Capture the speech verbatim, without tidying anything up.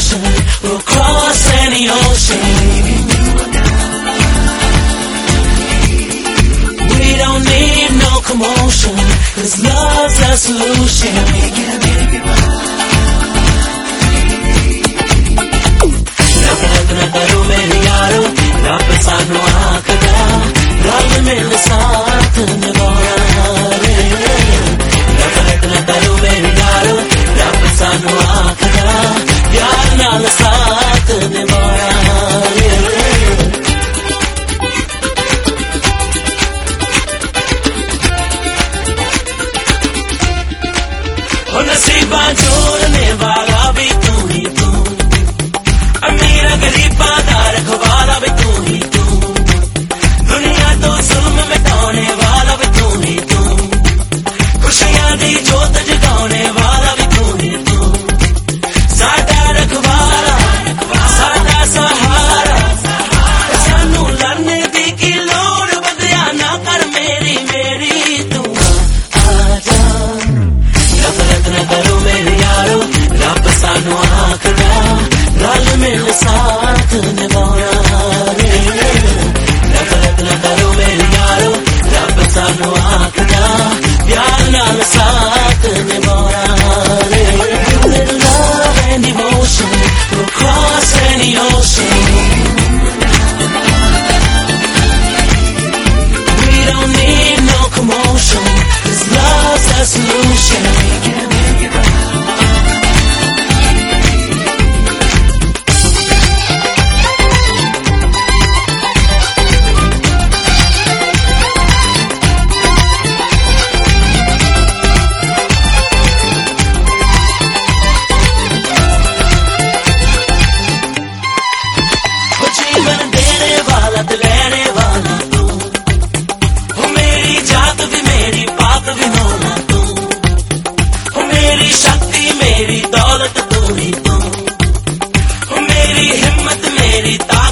devotion, we'll cross any ocean. We don't need no commotion, 'cause love's the solution. नफरत न करो मेरे यारो, रब सानू आखदा, रल मिल साथ निभाना रे। नफरत न करो मेरे यारो, रब सानू आखदा, प्यार नाल साथ निभाना रे। ओ नसीबा जोड़ने वाला भी तू ही तू, अमीर गरीबा दा रखवाला भी तू ही तू, दुनिया तो जुल्म मिटाने वाला भी तू ही तू, खुशियां दी जोत जगाने वाला भी तू ही तू, साडा रखवाला साडा सहारा, सानू लड़ने दी की लोड़ बदया ना कर मेरी मेरी तू आजा। नफरत न करो मेरे यारो, रब सानू आखदा, रल मिल साथ निभाना रे। नफरत न करो मेरे यारो, रब सानू आखदा, प्यार नाल साथ निभाना रे। With love and devotion, we'll cross any ocean. We don't need no commotion, 'cause love's the solution. जीवन देने वाला तो लेने वाला तू, हो मेरी जात भी मेरी पाक भी होना तू, हो मेरी शक्ति मेरी दौलत तू ही तू, हो मेरी हिम्मत मेरी ताकत